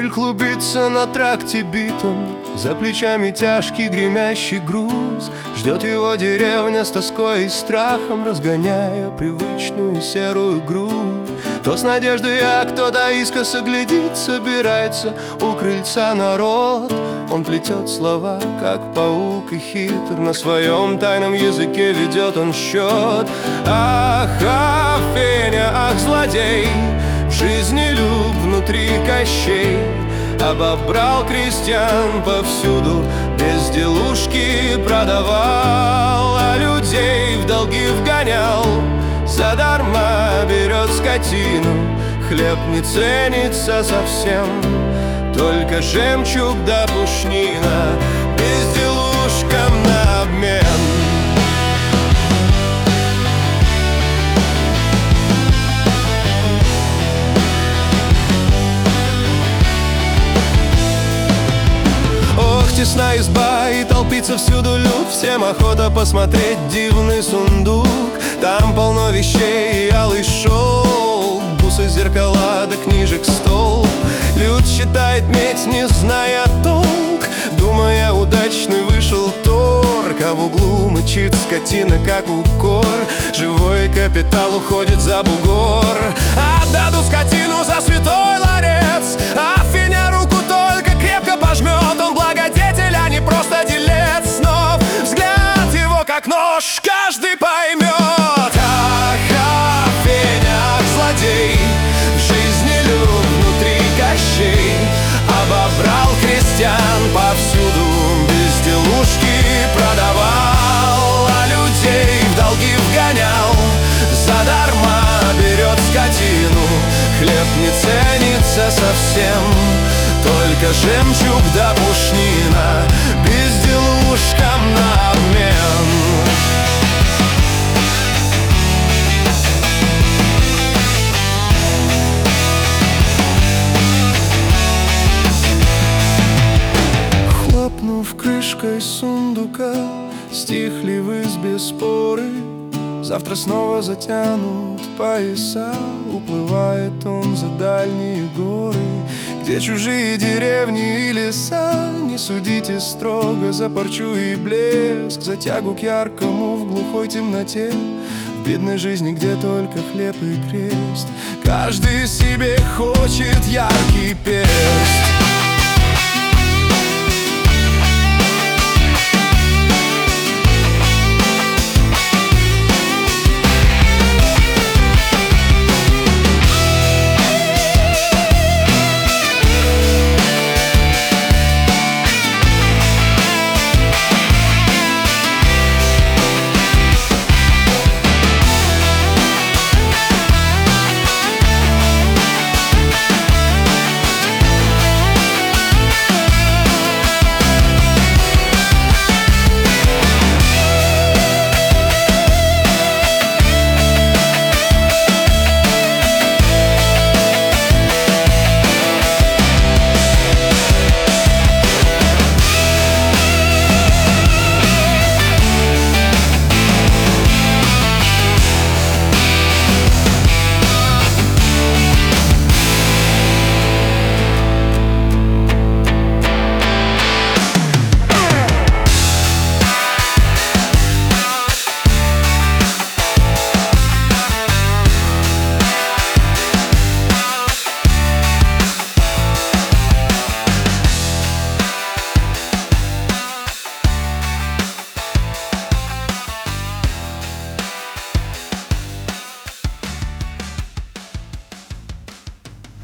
Пыль клубится на тракте битом, за плечами тяжкий гремящий груз. Ждет его деревня с тоской и страхом, разгоняя привычную серую грудь. То с надеждой, а кто-то искоса глядит, собирается у крыльца народ. Он плетет слова, как паук, и хитр на своем тайном языке ведет он счет. Ах, Феня, ах, злодей, в жизни люб внутри кощей. Обобрал крестьян повсюду, безделушки продавал, а людей в долги вгонял. Задарма берет скотину, хлеб не ценится совсем, только жемчуг да пушнина безделушкам на обмен. Тесна изба и толпится всюду люд, всем охота посмотреть дивный сундук. Там полно вещей и алый шелк, бусы, зеркала да книжек стол. Люд считает медь, не зная толк, думая, удачный вышел торг. А в углу мычит скотина, как укор, живой капитал уходит за бугор. Отдадут скотину за святой ларец, а Феня руку только крепко пожмет. Он благодетель, а не просто делец, но взгляд его как нож каждый поймет. Ах, Феня, злодей, в жизни люб внутри кощей. Обобрал крестьян повсюду, безделушки продавал, а людей в долги вгонял. Задарма берет скотину, хлеб не ценится совсем, только жемчуг да пушнина безделушкам на обмен. Хлопнув крышкой сундука, стихли в избе споры. Завтра снова затянут пояса, уплывает он за дальние горы, где чужие деревни и леса. Не судите строго за парчу и блеск, за тягу к яркому в глухой темноте. В бедной жизни, где только хлеб и крест, каждый себе хочет яркий перст.